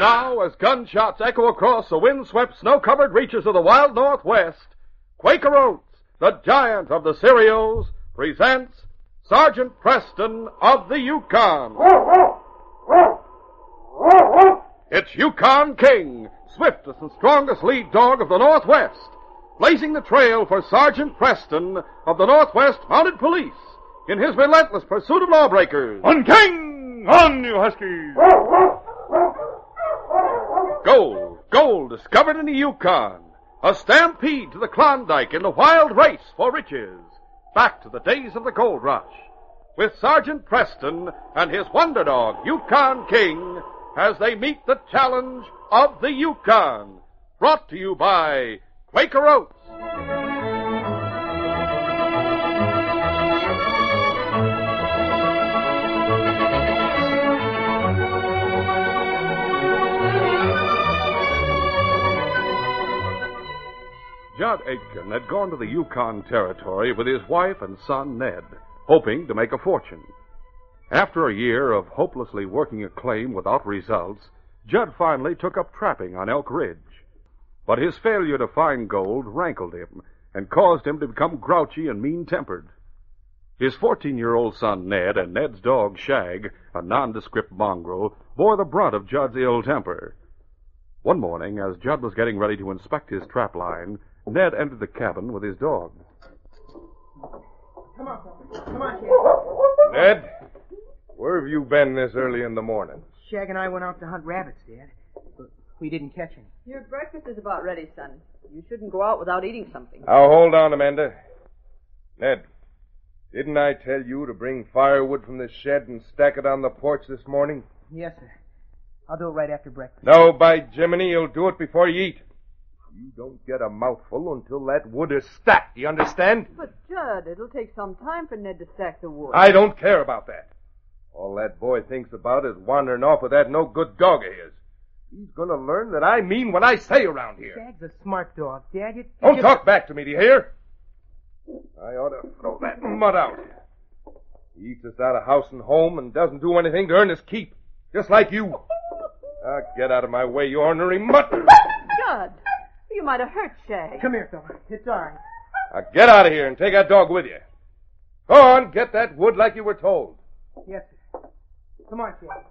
now, as gunshots echo across the wind-swept, snow-covered reaches of the wild Northwest, Quaker Oats, the giant of the cereals, presents Sergeant Preston of the Yukon. It's Yukon King, swiftest and strongest lead dog of the Northwest, blazing the trail for Sergeant Preston of the Northwest Mounted Police in his relentless pursuit of lawbreakers. On, King! On, you huskies! Gold discovered in the Yukon. A stampede to the Klondike in the wild race for riches. Back to the days of the gold rush. With Sergeant Preston and his wonder dog, Yukon King, as they meet the challenge of the Yukon. Brought to you by Quaker Oats. Judd Aitken had gone to the Yukon Territory with his wife and son, Ned, hoping to make a fortune. After a year of hopelessly working a claim without results, Judd finally took up trapping on Elk Ridge. But his failure to find gold rankled him and caused him to become grouchy and mean-tempered. His 14-year-old son, Ned, and Ned's dog, Shag, a nondescript mongrel, bore the brunt of Judd's ill temper. One morning, as Judd was getting ready to inspect his trap line, Ned entered the cabin with his dog. Come on, Ned, where have you been this early in the morning? Shag and I went out to hunt rabbits, Dad, but we didn't catch any. Your breakfast is about ready, son. You shouldn't go out without eating something. Now, hold on, Amanda. Ned, didn't I tell you to bring firewood from the shed and stack it on the porch this morning? Yes, sir. I'll do it right after breakfast. No, by Jiminy, you'll do it before you eat. You don't get a mouthful until that wood is stacked, you understand? But, Judd, it'll take some time for Ned to stack the wood. I don't care about that. All that boy thinks about is wandering off with that no-good dog of his. He's going to learn that I mean what I say around here. Shag's a smart dog, Dad. Don't talk back to me, do you hear? I ought to throw that mud out. He eats us out of house and home and doesn't do anything to earn his keep. Just like you. Now, get out of my way, you ornery mutt. Judd, you might have hurt Shag. Come here, fella. It's ours. Now, get out of here and take that dog with you. Go on, get that wood like you were told. Yes, sir. Come on, Shag.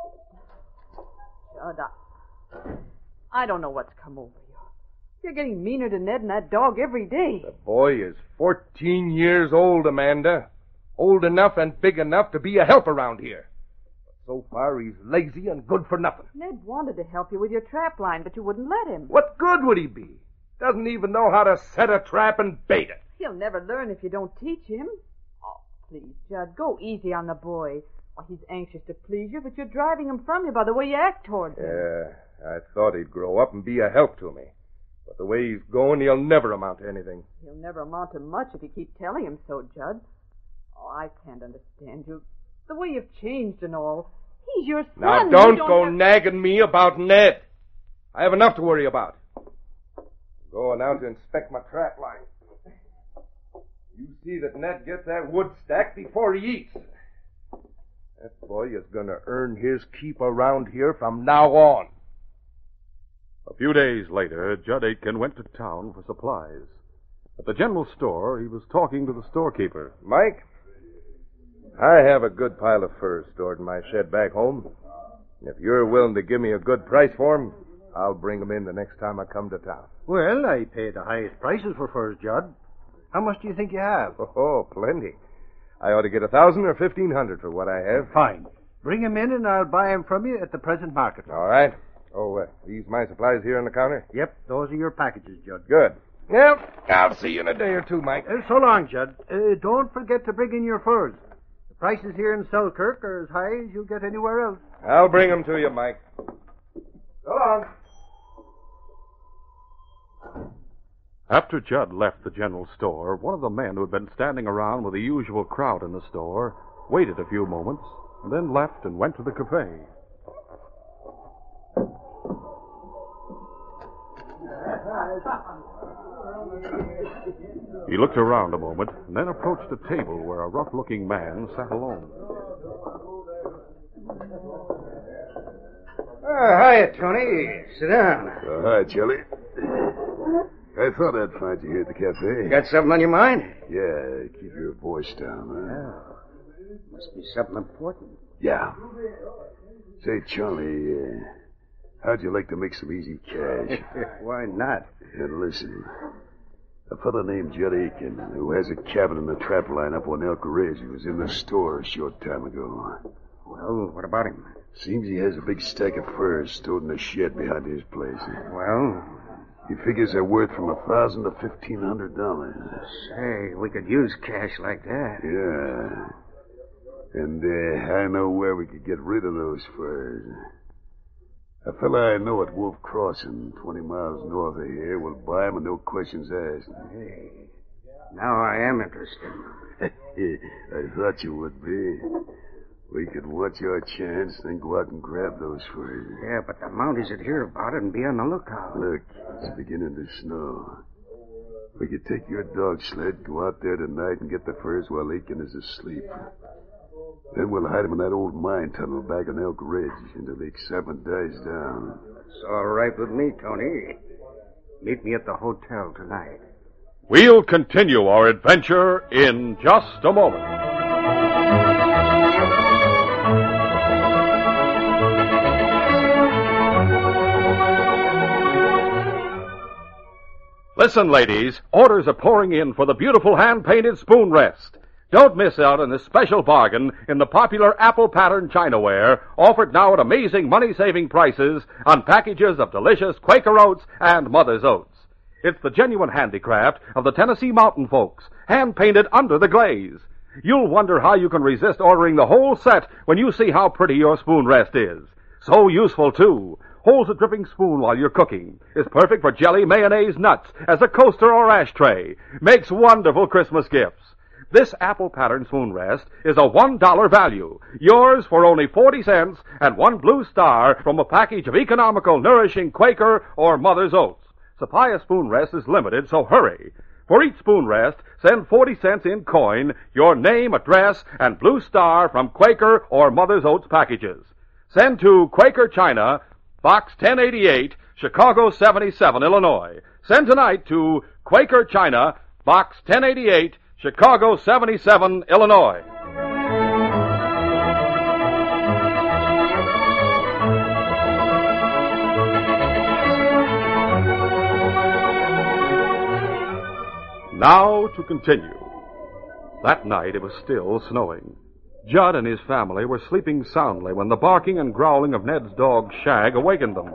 Judd, I don't know what's come over you. You're getting meaner to Ned and that dog every day. The boy is 14 years old, Amanda. Old enough and big enough to be a help around here. But so far, he's lazy and good for nothing. Ned wanted to help you with your trap line, but you wouldn't let him. What good would he be? Doesn't even know how to set a trap and bait it. He'll never learn if you don't teach him. Oh, please, Judd, go easy on the boy. Oh, he's anxious to please you, but you're driving him from you by the way you act towards him. Yeah, I thought he'd grow up and be a help to me. But the way he's going, he'll never amount to anything. He'll never amount to much if you keep telling him so, Judd. Oh, I can't understand you. The way you've changed and all. He's your son. Now, don't go nagging me about Ned. I have enough to worry about. I'm going out to inspect my trap line. You see that Ned gets that wood stacked before he eats. That boy is going to earn his keep around here from now on. A few days later, Judd Aitken went to town for supplies. At the general store, he was talking to the storekeeper. Mike, I have a good pile of furs stored in my shed back home. If you're willing to give me a good price for 'em, I'll bring 'em in the next time I come to town. Well, I pay the highest prices for furs, Judd. How much do you think you have? Oh, plenty. I ought to get 1,000 or 1,500 for what I have. Fine. Bring 'em in and I'll buy 'em from you at the present market. All right. Oh, these my supplies here on the counter? Yep, those are your packages, Judd. Good. Well, I'll see you in a day or two, Mike. So long, Judd. Don't forget to bring in your furs. The prices here in Selkirk are as high as you'll get anywhere else. I'll bring 'em to you, Mike. So long. After Judd left the general store, one of the men who had been standing around with the usual crowd in the store waited a few moments, and then left and went to the cafe. He looked around a moment, and then approached a table where a rough-looking man sat alone. Hiya, Tony. Sit down. Oh, hi, Jelly. I thought I'd find you here at the cafe. Got something on your mind? Yeah, keep your voice down, huh? Oh. Must be something important. Yeah. Say, Charlie, how'd you like to make some easy cash? Why not? And listen, a fellow named Judd Aiken, who has a cabin in the trap line up on Elk Ridge, was in the store a short time ago. Well, what about him? Seems he has a big stack of furs stored in a shed behind his place. Well? He figures they're worth from $1,000 to $1,500. Say, we could use cash like that. Yeah. And I know where we could get rid of those furs. A fella I know at Wolf Crossing, 20 miles north of here, will buy 'em and no questions asked. Hey, now I am interested. I thought you would be. We could watch our chance, then go out and grab those furs. Yeah, but the Mounties would hear about it and be on the lookout. Look, it's beginning to snow. We could take your dog sled, go out there tonight, and get the furs while Aiken is asleep. Then we'll hide him in that old mine tunnel back on Elk Ridge until the excitement dies down. It's all right with me, Tony. Meet me at the hotel tonight. We'll continue our adventure in just a moment. Listen, ladies, orders are pouring in for the beautiful hand-painted spoon rest. Don't miss out on this special bargain in the popular apple-pattern chinaware, offered now at amazing money-saving prices on packages of delicious Quaker Oats and Mother's Oats. It's the genuine handicraft of the Tennessee mountain folks, hand-painted under the glaze. You'll wonder how you can resist ordering the whole set when you see how pretty your spoon rest is. So useful, too. Holds a dripping spoon while you're cooking. Is perfect for jelly, mayonnaise, nuts, as a coaster or ashtray. Makes wonderful Christmas gifts. This apple-pattern spoon rest is a $1 value. Yours for only 40 cents and one blue star from a package of economical, nourishing Quaker or Mother's Oats. Supply of spoon rest is limited, so hurry. For each spoon rest, send 40 cents in coin, your name, address, and blue star from Quaker or Mother's Oats packages. Send to Quaker China, Box 1088, Chicago 77, Illinois. Send tonight to Quaker China, Box 1088, Chicago 77, Illinois. Now to continue. That night it was still snowing. Judd and his family were sleeping soundly when the barking and growling of Ned's dog, Shag, awakened them.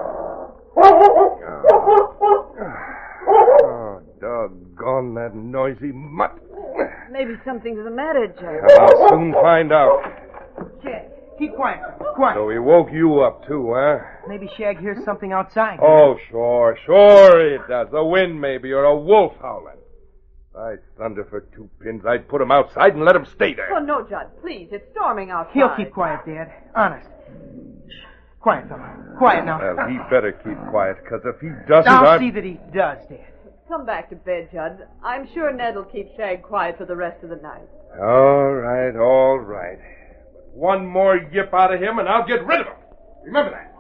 Oh, doggone that noisy mutt. Maybe something's the matter, Judd. I'll soon find out. Shag, keep quiet. Quiet. So he woke you up, too, huh? Maybe Shag hears something outside. Oh, sure it does. The wind, maybe, or a wolf howling. I thunder for 2 pins. I'd put him outside and let him stay there. Oh, no, Judd, please. It's storming outside. He'll keep quiet, Dad. Honest. Shh. Quiet, fella. Quiet now. Well, he better keep quiet, because if he doesn't, I'll see that he does, Dad. Come back to bed, Judd. I'm sure Ned will keep Shag quiet for the rest of the night. All right. But one more yip out of him, and I'll get rid of him. Remember that.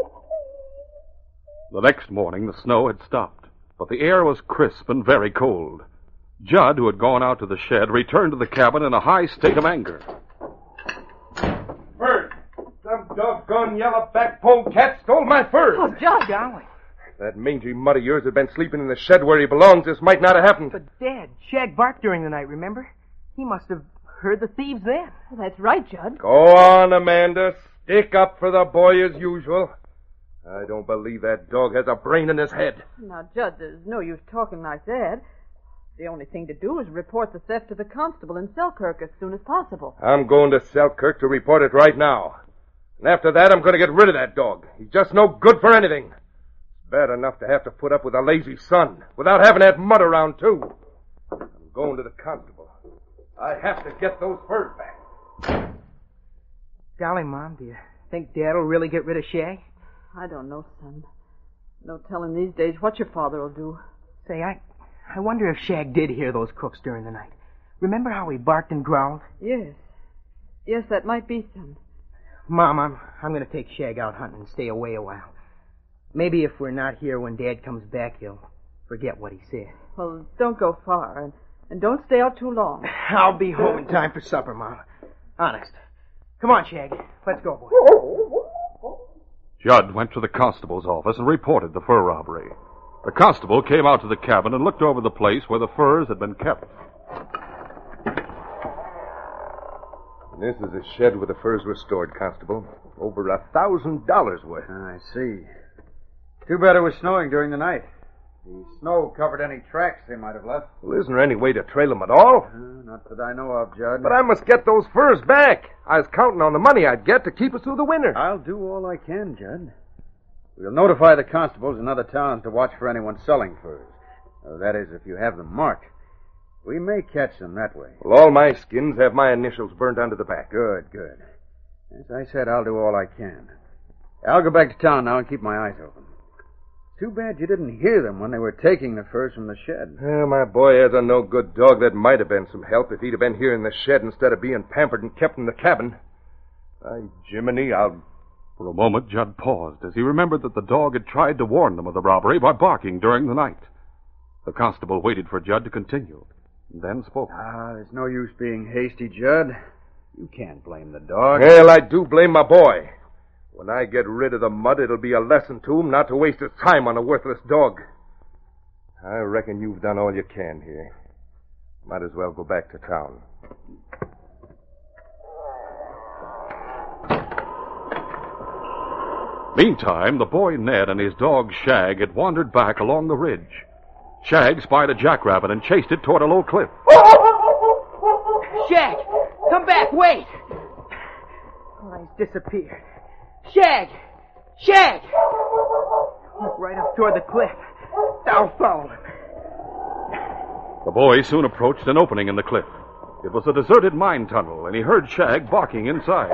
The next morning, the snow had stopped, but the air was crisp and very cold. Judd, who had gone out to the shed, returned to the cabin in a high state of anger. Furs! Some doggone yellow-backed polecat stole my furs! Oh, Judd, golly. If that mangy mutt of yours had been sleeping in the shed where he belongs, this might not have happened. But, Dad, Shag barked during the night, remember? He must have heard the thieves then. Well, that's right, Judd. Go on, Amanda. Stick up for the boy as usual. I don't believe that dog has a brain in his head. Now, Judd, there's no use talking like that. The only thing to do is report the theft to the constable in Selkirk as soon as possible. I'm going to Selkirk to report it right now. And after that, I'm going to get rid of that dog. He's just no good for anything. It's bad enough to have to put up with a lazy son, without having that mud around, too. I'm going to the constable. I have to get those furs back. Golly, Mom, do you think Dad'll really get rid of Shag? I don't know, son. No telling these days what your father will do. Say, I wonder if Shag did hear those crooks during the night. Remember how he barked and growled? Yes. Yes, that might be, son. Mom, I'm going to take Shag out hunting and stay away a while. Maybe if we're not here when Dad comes back, he'll forget what he said. Well, don't go far, and don't stay out too long. I'll be home in time for supper, Mom. Honest. Come on, Shag. Let's go, boy. Judd went to the constable's office and reported the fur robbery. The constable came out to the cabin and looked over the place where the furs had been kept. This is a shed where the furs were stored, Constable. Over $1,000 worth. I see. Too bad it was snowing during the night. The snow covered any tracks they might have left. Well, isn't there any way to trail them at all? Not that I know of, Judd. But I must get those furs back. I was counting on the money I'd get to keep us through the winter. I'll do all I can, Judd. We'll notify the constables in other towns to watch for anyone selling furs. That is, if you have them marked. We may catch them that way. Well, all my skins have my initials burned onto the back. Good, good. As I said, I'll do all I can. I'll go back to town now and keep my eyes open. Too bad you didn't hear them when they were taking the furs from the shed. My boy has a no-good dog that might have been some help if he'd have been here in the shed instead of being pampered and kept in the cabin. Jiminy, For a moment, Judd paused as he remembered that the dog had tried to warn them of the robbery by barking during the night. The constable waited for Judd to continue, and then spoke. There's no use being hasty, Judd. You can't blame the dog. Well, I do blame my boy. When I get rid of the mud, it'll be a lesson to him not to waste his time on a worthless dog. I reckon you've done all you can here. Might as well go back to town. Meantime, the boy Ned and his dog Shag had wandered back along the ridge. Shag spied a jackrabbit and chased it toward a low cliff. Shag! Come back, wait! Oh, he's disappeared. Shag! Shag! Look right up toward the cliff. I'll follow him. The boy soon approached an opening in the cliff. It was a deserted mine tunnel, and he heard Shag barking inside.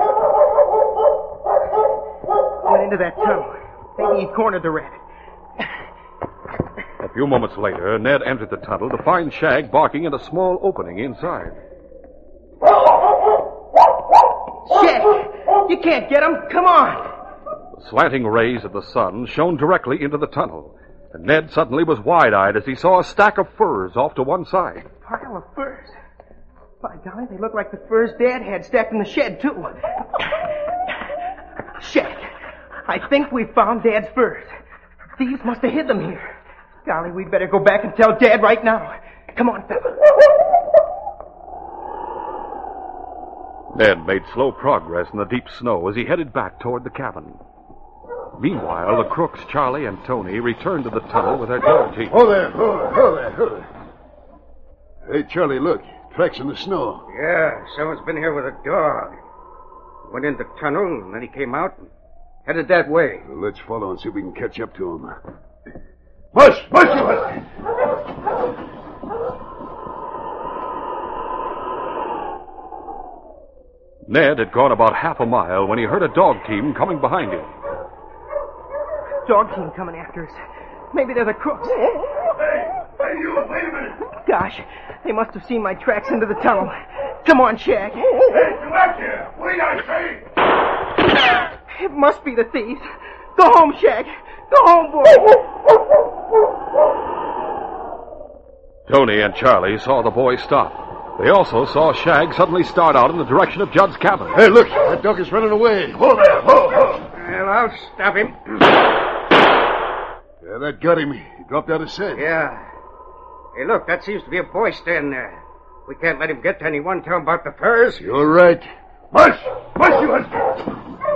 Went into that tunnel. Maybe he cornered the rabbit. A few moments later, Ned entered the tunnel to find Shag barking in a small opening inside. Shag! You can't get him. Come on! The slanting rays of the sun shone directly into the tunnel, and Ned suddenly was wide-eyed as he saw a stack of furs off to one side. A pile of furs. By golly, they look like the furs Dad had stacked in the shed, too. Shag, I think we found Dad's furs. Thieves must have hid them here. Golly, we'd better go back and tell Dad right now. Come on, fella. Ned made slow progress in the deep snow as he headed back toward the cabin. Meanwhile, the crooks, Charlie and Tony, returned to the tunnel with their dog teeth. Hold there. Hey, Charlie, look. Tracks in the snow. Yeah, someone's been here with a dog. Went in the tunnel, and then he came out and headed that way. Well, let's follow and see if we can catch up to him. Mush! Ned had gone about half a mile when he heard a dog team coming behind him. Dog team coming after us. Maybe they're the crooks. Hey, you, wait a minute. Gosh, they must have seen my tracks into the tunnel. Come on, Shag. Hey, come back here. Wait, I say. It must be the thieves. Go home, Shag. Go home, boy. Tony and Charlie saw the boy stop. They also saw Shag suddenly start out in the direction of Judd's cabin. Hey, look, that dog is running away. Hold there, ho. Well, I'll stop him. Yeah, that got him. He dropped out of scent. Yeah. Hey, look, that seems to be a boy standing there. We can't let him get to anyone. Tell him about the furs. You're right. Mush, you husky.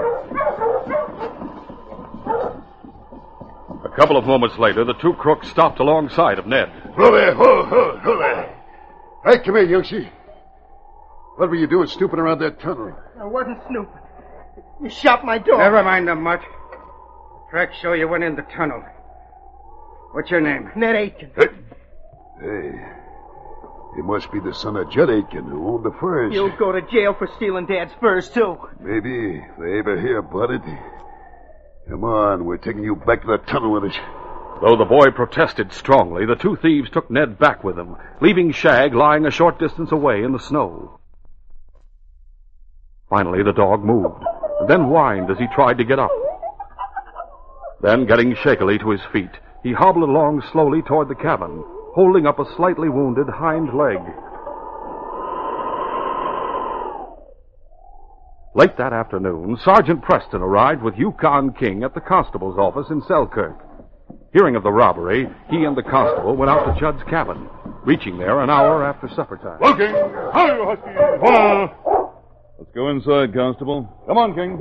A couple of moments later, the two crooks stopped alongside of Ned. Ho there, ho there. Hey, come here, Youngsie. What were you doing snooping around that tunnel? I wasn't snooping. You shot my dog. Never mind the mutt. The tracks show you went in the tunnel. What's your name? Ned Aitken. Hey, he must be the son of Judd Aitken who owned the furs. You'll go to jail for stealing Dad's furs, too. Maybe if they ever hear about it. Come on, we're taking you back to the tunnel with us. Though the boy protested strongly, the two thieves took Ned back with them, leaving Shag lying a short distance away in the snow. Finally, the dog moved. and then whined as he tried to get up. Then, getting shakily to his feet, he hobbled along slowly toward the cabin, holding up a slightly wounded hind leg. Late that afternoon, Sergeant Preston arrived with Yukon King at the constable's office in Selkirk. Hearing of the robbery, he and the constable went out to Judd's cabin, reaching there an hour after supper time. Well, King, how you, Husky? Hold on. Let's go inside, Constable. Come on, King.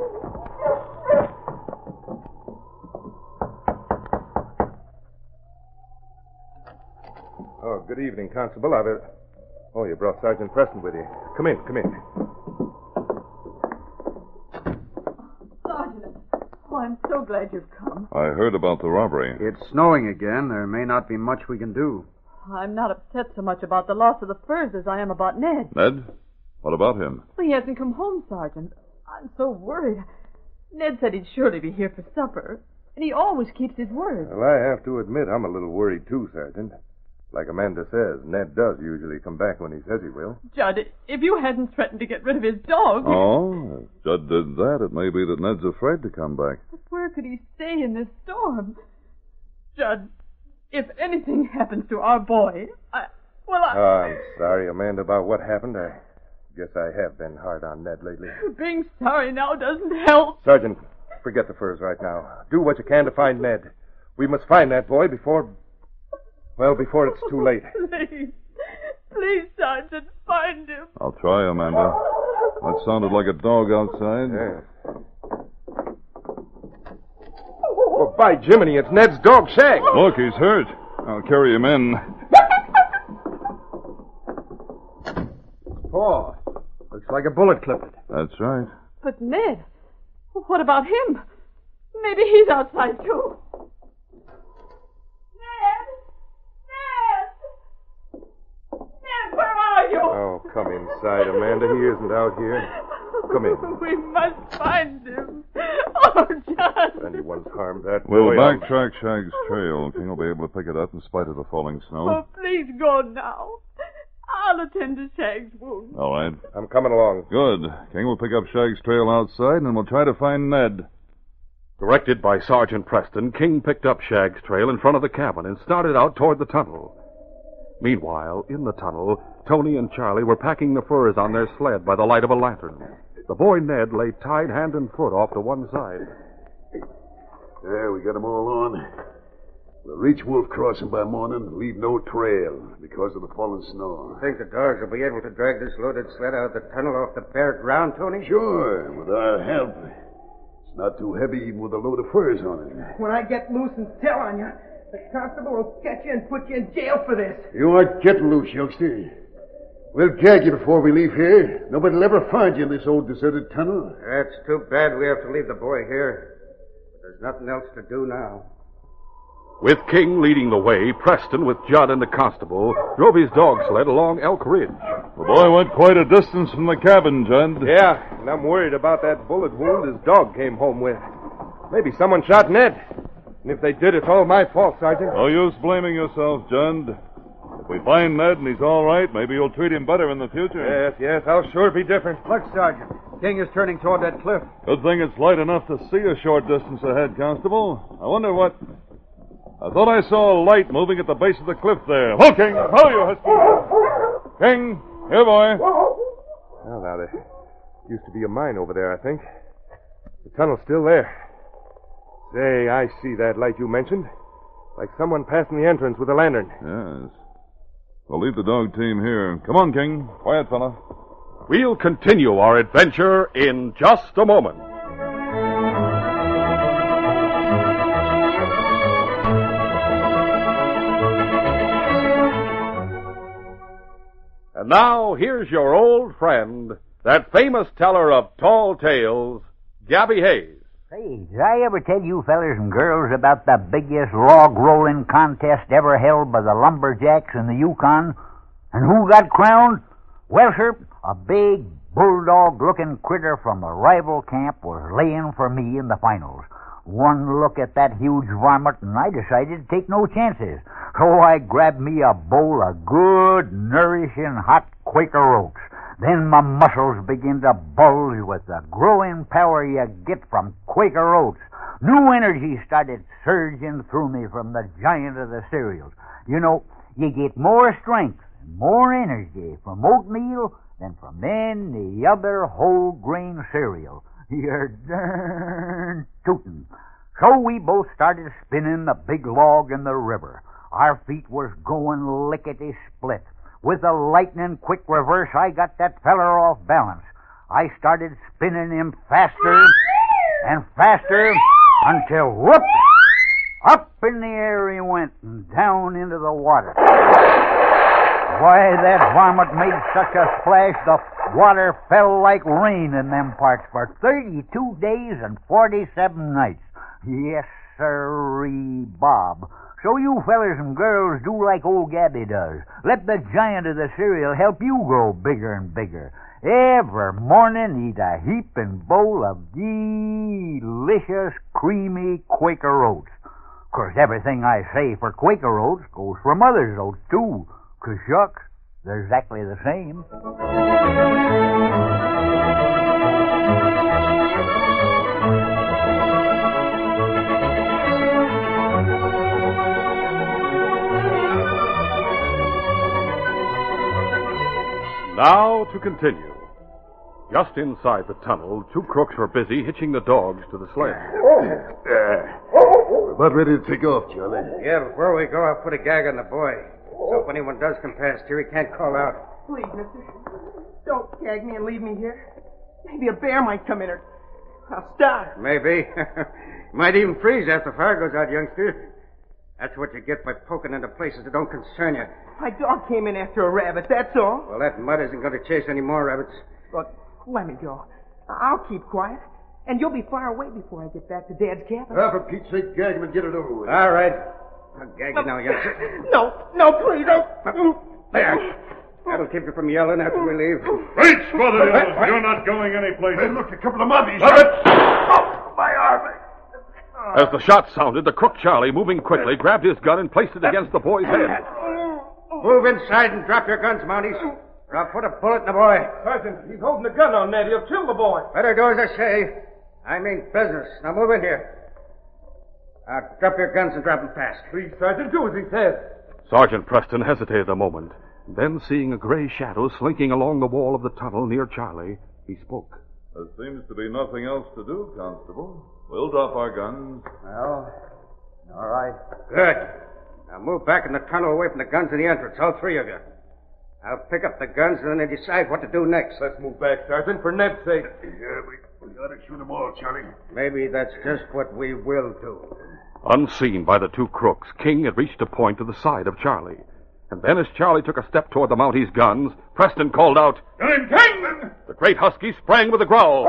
Oh, good evening, Constable. Oh, you brought Sergeant Preston with you. Come in. Sergeant. Oh, I'm so glad you've come. I heard about the robbery. It's snowing again. There may not be much we can do. I'm not upset so much about the loss of the furs as I am about Ned. Ned? What about him? Well, he hasn't come home, Sergeant. I'm so worried. Ned said he'd surely be here for supper, and he always keeps his word. Well, I have to admit I'm a little worried, too, Sergeant. Like Amanda says, Ned does usually come back when he says he will. Judd, if you hadn't threatened to get rid of his dog... Oh, if Judd did that, it may be that Ned's afraid to come back. But where could he stay in this storm? Judd, if anything happens to our boy, I'm sorry, Amanda, about what happened. I guess I have been hard on Ned lately. Being sorry now doesn't help. Sergeant, forget the furs right now. Do what you can to find Ned. We must find that boy before it's too late. Please, Sergeant, find him. I'll try, Amanda. That sounded like a dog outside. Yes. Well, by Jiminy, it's Ned's dog, Shag. Look, he's hurt. I'll carry him in. Oh, looks like a bullet clipped it. That's right. But Ned, what about him? Maybe he's outside, too. Ned, where are you? Oh, come inside, Amanda. He isn't out here. Come in. We must find him. Oh, John. If anyone's harmed that We'll boy, backtrack Shag's trail. King will be able to pick it up in spite of the falling snow. Oh, please go now. I'll attend to Shag's wound. All right. I'm coming along. Good. King will pick up Shag's trail outside, and we'll try to find Ned. Directed by Sergeant Preston, King picked up Shag's trail in front of the cabin and started out toward the tunnel. Meanwhile, in the tunnel, Tony and Charlie were packing the furs on their sled by the light of a lantern. The boy Ned lay tied hand and foot off to one side. There, we got 'em all on. We'll reach Wolf Crossing by morning and leave no trail because of the falling snow. Think the dogs will be able to drag this loaded sled out of the tunnel off the bare ground, Tony? Sure, with our help. It's not too heavy even with a load of furs on it. When I get loose and tell on you, the constable will catch you and put you in jail for this. You aren't getting loose, youngster. We'll gag you before we leave here. Nobody'll ever find you in this old deserted tunnel. That's too bad we have to leave the boy here. But there's nothing else to do now. With King leading the way, Preston, with Judd and the constable, drove his dog sled along Elk Ridge. The boy went quite a distance from the cabin, Judd. Yeah, and I'm worried about that bullet wound his dog came home with. Maybe someone shot Ned. And if they did, it's all my fault, Sergeant. No use blaming yourself, Judd. If we find Ned and he's all right, maybe you'll treat him better in the future. Yes, I'll sure be different. Look, Sergeant. King is turning toward that cliff. Good thing it's light enough to see a short distance ahead, Constable. I wonder what... I thought I saw a light moving at the base of the cliff there. Ho, King! Ho, you husky! King! Here, boy! Well, now, there used to be a mine over there, I think. The tunnel's still there. Say, I see that light you mentioned. Like someone passing the entrance with a lantern. Yes. We'll leave the dog team here. Come on, King. Quiet, fella. We'll continue our adventure in just a moment. And now, here's your old friend, that famous teller of tall tales, Gabby Hayes. Say, did I ever tell you fellers and girls about the biggest log rolling contest ever held by the lumberjacks in the Yukon? And who got crowned? Well, sir, a big bulldog-looking critter from a rival camp was laying for me in the finals. One look at that huge varmint, and I decided to take no chances. So I grabbed me a bowl of good, nourishing, hot Quaker oats. Then my muscles begin to bulge with the growing power you get from Quaker Oats. New energy started surging through me from the giant of the cereals. You know, you get more strength and more energy from oatmeal than from any other whole grain cereal. You're darn tootin'. So we both started spinning the big log in the river. Our feet was going lickety-split. With a lightning-quick reverse, I got that feller off balance. I started spinning him faster and faster until, whoop, up in the air he went and down into the water. Why, that varmint made such a splash, the water fell like rain in them parts for 32 days and 47 nights. Yes, sirree, Bob. So you fellers and girls do like old Gabby does. Let the giant of the cereal help you grow bigger and bigger. Every morning eat a heaping bowl of delicious, creamy Quaker Oats. 'Course everything I say for Quaker Oats goes for Mother's Oats, too. 'Cause shucks, they're exactly the same. Now to continue. Just inside the tunnel, two crooks were busy hitching the dogs to the sled. We're about ready to take off, Charlie. Yeah, before we go, I'll put a gag on the boy. So if anyone does come past here, he can't call out. Please, mister. Don't gag me and leave me here. Maybe a bear might come in or I'll starve. Maybe. Might even freeze after fire goes out, youngster. That's what you get by poking into places that don't concern you. My dog came in after a rabbit, that's all. Well, that mud isn't going to chase any more rabbits. Look, let me go. I'll keep quiet. And you'll be far away before I get back to Dad's cabin. For Pete's sake, gag him and get it over with. All right. I'll gag you now, youngster. No, please, don't. There. That'll keep you from yelling after we leave. Great Spotted! You're not going anyplace. Hey, look, a couple of mummies. Oh, my arm. As the shot sounded, the crook Charlie, moving quickly, grabbed his gun and placed it against the boy's head. Move inside and drop your guns, Mounties, or I'll put a bullet in the boy. Sergeant, he's holding a gun on Ned. He'll kill the boy. Better do as I say. I mean business. Now move in here. Drop your guns and drop them fast. Please, Sergeant, do as he says. Sergeant Preston hesitated a moment. Then, seeing a gray shadow slinking along the wall of the tunnel near Charlie, he spoke. There seems to be nothing else to do, Constable. We'll drop our guns. Well, all right. Good. Now move back in the tunnel away from the guns in the entrance, all three of you. I'll pick up the guns and then decide what to do next. Let's move back, Sergeant, for Ned's sake. Yeah, we gotta shoot them all, Charlie. Maybe that's just what we will do. Unseen by the two crooks, King had reached a point to the side of Charlie. And then as Charlie took a step toward the Mountie's guns, Preston called out, Get him, King! The great husky sprang with a growl.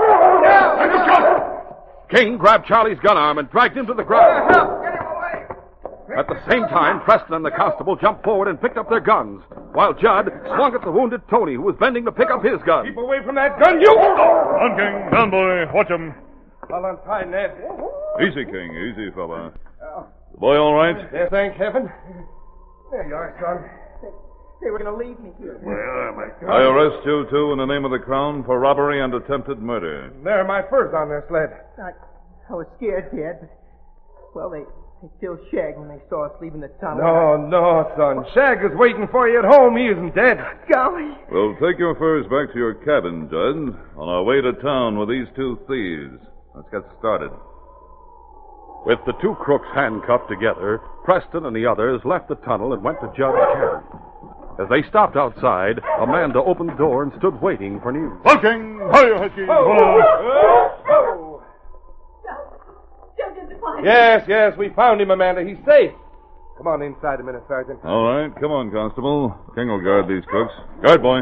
King grabbed Charlie's gun arm and dragged him to the ground. Get him away! At the same time, Preston and the constable jumped forward and picked up their guns, while Judd swung at the wounded Tony, who was bending to pick up his gun. Keep away from that gun, you! On, King. Down, boy. Watch him. I'll untie Ned. Easy, King. Easy, fella. The boy all right? Yeah, thank heaven. There you are, son. They were going to leave me here. Well, my God. I arrest you, too, in the name of the Crown for robbery and attempted murder. They're my furs on their sled. I was scared, Dad, but, well, they killed Shag when they saw us leaving the tunnel. No, son. Shag is waiting for you at home. He isn't dead. Golly. We'll take your furs back to your cabin, Judd, on our way to town with these two thieves. Let's get started. With the two crooks handcuffed together, Preston and the others left the tunnel and went to Judd's cabin. As they stopped outside, Amanda opened the door and stood waiting for news. King! Hiya, Husky! Judge is fine. Yes, we found him, Amanda. He's safe. Come on inside a minute, Sergeant. All right, come on, Constable. King will guard these crooks. Guard, boy.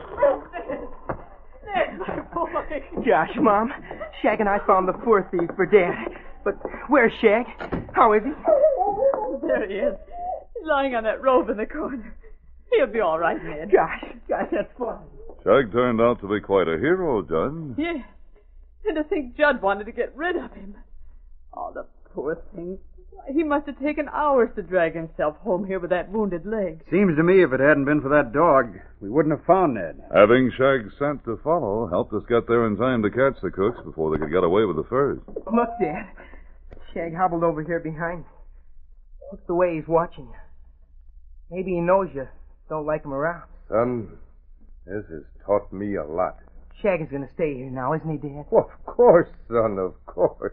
Ned, my boy. Josh, Mom, Shag and I found the poor thieves for Dad. But where's Shag? How is he? There he is. He's lying on that robe in the corner. He'll be all right, Ned. Gosh, that's fun. Shag turned out to be quite a hero, Judd. Yeah. And to think Judd wanted to get rid of him. Oh, the poor thing. He must have taken hours to drag himself home here with that wounded leg. Seems to me if it hadn't been for that dog, we wouldn't have found Ned. Having Shag's scent to follow helped us get there in time to catch the crooks before they could get away with the furs. Look, Dad. Shag hobbled over here behind me. Look the way he's watching you. Maybe he knows you don't like him around. Son, this has taught me a lot. Shag is going to stay here now, isn't he, Dad? Well, of course, son, of course.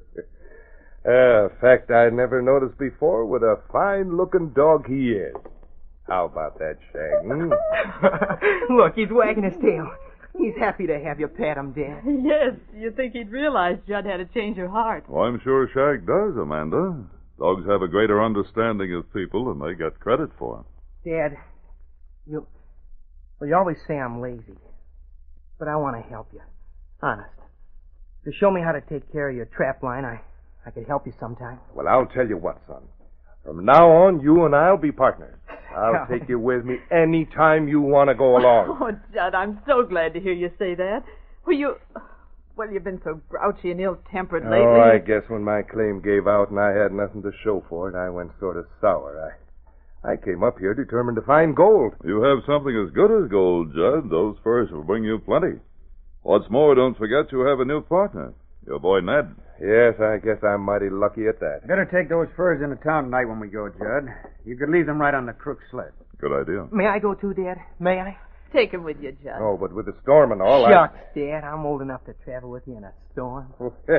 Fact I never noticed before what a fine-looking dog he is. How about that, Shag? Look, he's wagging his tail. He's happy to have you pat him, Dad. Yes, you'd think he'd realize Judd had a change of heart. Well, I'm sure Shag does, Amanda. Dogs have a greater understanding of people than they get credit for. Dad, you always say I'm lazy. But I want to help you. Honest. To show me how to take care of your trap line, I could help you sometime. Well, I'll tell you what, son. From now on, you and I'll be partners. I'll take you with me any time you want to go along. Oh, Judd, I'm so glad to hear you say that. Well, you've been so grouchy and ill-tempered lately. Oh, I guess when my claim gave out and I had nothing to show for it, I went sort of sour. I came up here determined to find gold. You have something as good as gold, Judd. Those furs will bring you plenty. What's more, don't forget you have a new partner, your boy Ned. Yes, I guess I'm mighty lucky at that. Better take those furs into town tonight when we go, Judd. You could leave them right on the crook's sled. Good idea. May I go too, Dad? May I? Take him with you, Judd. Oh, but with the storm and all, Shucks, Dad. I'm old enough to travel with you in a storm.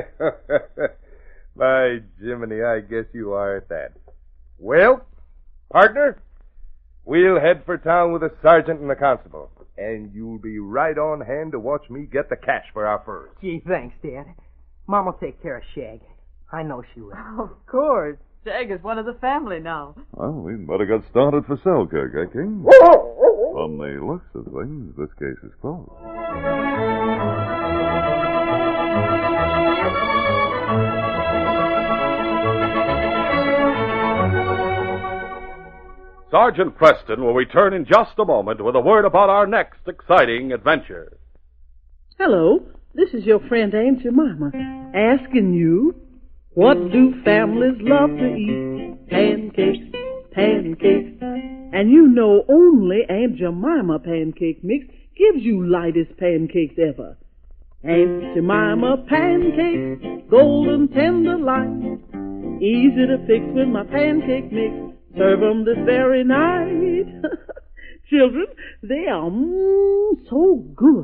By Jiminy, I guess you are at that. Well, partner, we'll head for town with the sergeant and the constable. And you'll be right on hand to watch me get the cash for our furs. Gee, thanks, Dad. Mom will take care of Shag. I know she will. Of course. Shag is one of the family now. Well, we'd better get started for Selkirk, eh, King? From the looks of things, this case is closed. Sergeant Preston will return in just a moment with a word about our next exciting adventure. Hello, this is your friend Aunt Jemima, asking you, what do families love to eat? Pancakes, pancakes. And you know only Aunt Jemima pancake mix gives you lightest pancakes ever. Aunt Jemima pancakes, golden tender light, easy to fix with my pancake mix. Serve 'em this very night. Children, they are so good.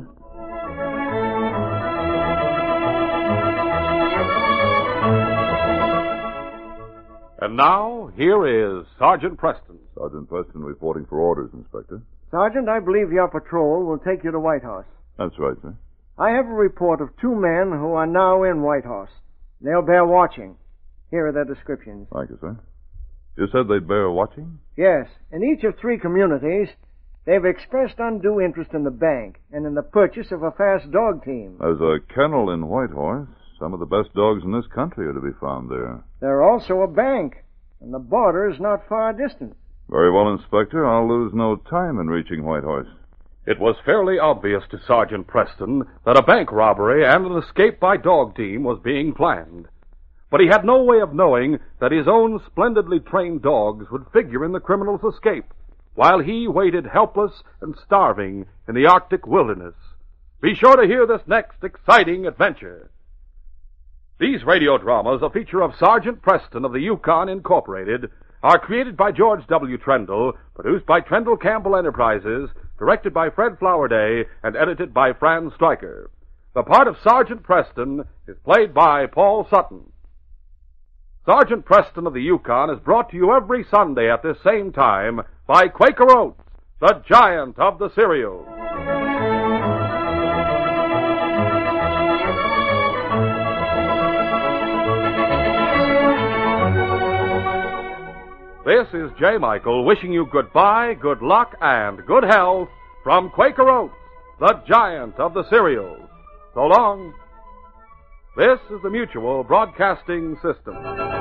And now, here is Sergeant Preston. Sergeant Preston reporting for orders, Inspector. Sergeant, I believe your patrol will take you to Whitehorse. That's right, sir. I have a report of 2 men who are now in Whitehorse. They'll bear watching. Here are their descriptions. Thank you, sir. You said they'd bear watching? Yes. In each of 3 communities, they've expressed undue interest in the bank and in the purchase of a fast dog team. There's a kennel in Whitehorse. Some of the best dogs in this country are to be found there. There's also a bank, and the border is not far distant. Very well, Inspector. I'll lose no time in reaching Whitehorse. It was fairly obvious to Sergeant Preston that a bank robbery and an escape by dog team was being planned. But he had no way of knowing that his own splendidly trained dogs would figure in the criminal's escape, while he waited helpless and starving in the Arctic wilderness. Be sure to hear this next exciting adventure. These radio dramas, a feature of Sergeant Preston of the Yukon Incorporated, are created by George W. Trendle, produced by Trendle Campbell Enterprises, directed by Fred Flowerday, and edited by Fran Stryker. The part of Sergeant Preston is played by Paul Sutton. Sergeant Preston of the Yukon is brought to you every Sunday at this same time by Quaker Oats, the giant of the cereals. This is J. Michael wishing you goodbye, good luck, and good health from Quaker Oats, the giant of the cereals. So long. This is the Mutual Broadcasting System.